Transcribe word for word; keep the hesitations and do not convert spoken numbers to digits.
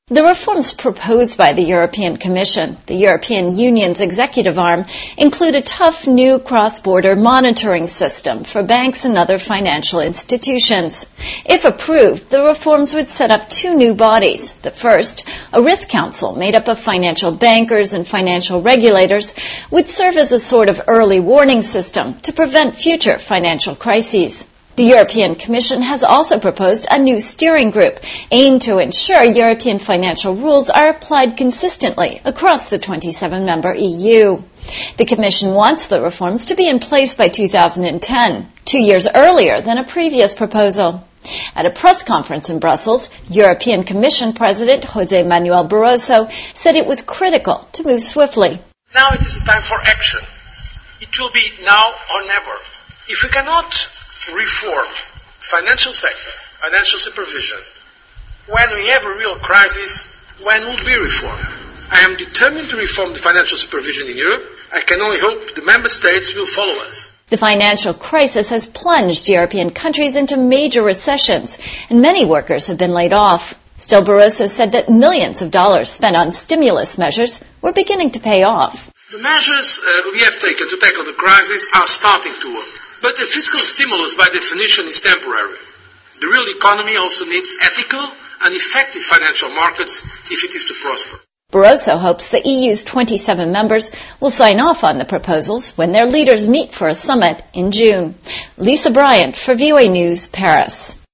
The reforms proposed by the European Commission, the European Union's executive arm, include a tough new cross-border monitoring system for banks and other financial institutions. If approved, the reforms would set up two new bodies. The first, a risk council made up of financial bankers and financial regulators, would serve as a sort of early warning system to prevent future financial crises. The European Commission has also proposed a new steering group aimed to ensure European financial rules are applied consistently across the twenty-seven member E U. The Commission wants the reforms to be in place by two thousand ten, two years earlier than a previous proposal. At a press conference in Brussels, European Commission President José Manuel Barroso said it was critical to move swiftly. Now it is a time for action. It will be now or never. If we cannot reform financial sector, financial supervision, when we have a real crisis, when will we reform? I am determined to reform the financial supervision in Europe. I can only hope the member states will follow us. The financial crisis has plunged European countries into major recessions, and many workers have been laid off. Still, Barroso said that millions of dollars spent on stimulus measures were beginning to pay off. The measures uh, we have taken to tackle the crisis are starting to work. But the fiscal stimulus, by definition, is temporary. The real economy also needs ethical and effective financial markets if it is to prosper. Barroso hopes the E U's twenty-seven members will sign off on the proposals when their leaders meet for a summit in June. Lisa Bryant for V O A News, Paris.